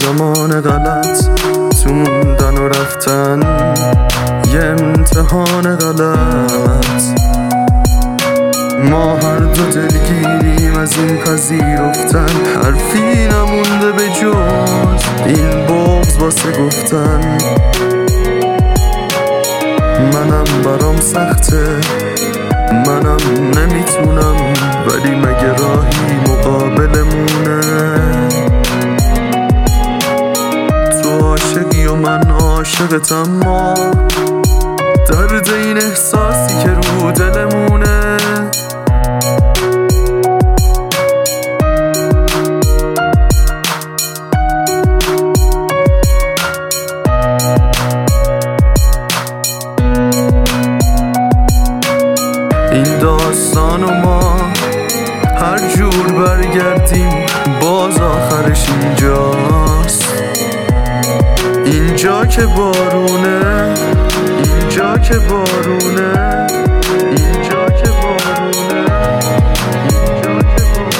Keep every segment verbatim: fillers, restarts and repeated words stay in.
زمان غلط تو موندن و رفتن، یه امتحان غلط. ما هر دو دلگیریم از این پذیرفتن، حرفی نمونده به جز این بغض واسه گفتن. منم برام سخته، منم نمیتونم، ولی مگه راهی مقابلمونه؟ تو عاشقی و من عاشقتم، ما درد این احساسی که رو دلمونه. این داستانو ما هر جور برگردیم باز آخرش اینجاست. اینجا که بارونه، اینجا که بارونه، اینجا که بارونه، اینجا که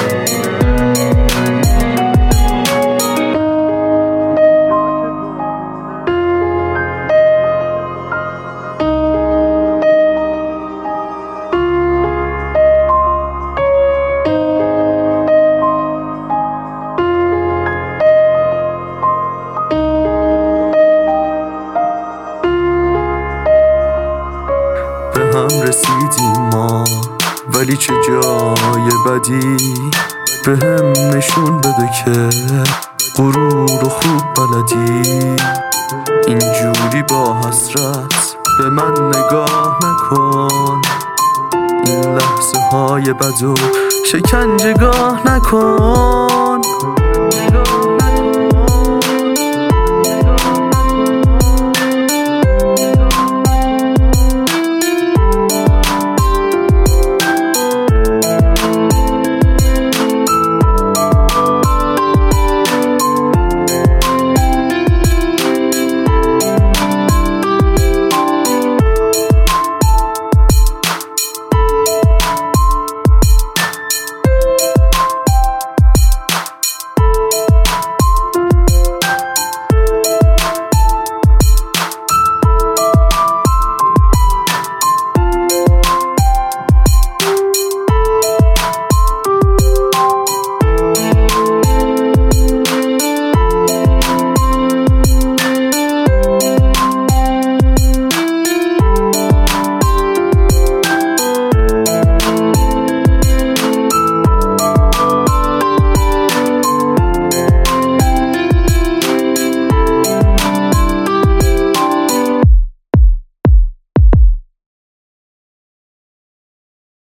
به هم رسیدیم ما، ولی چه جای بدی به هم نشون بده که غرور و خوب بلدی. اینجوری با حسرت به من نگاه نکن، این لحظه های بد و شکنجهگاه نکن.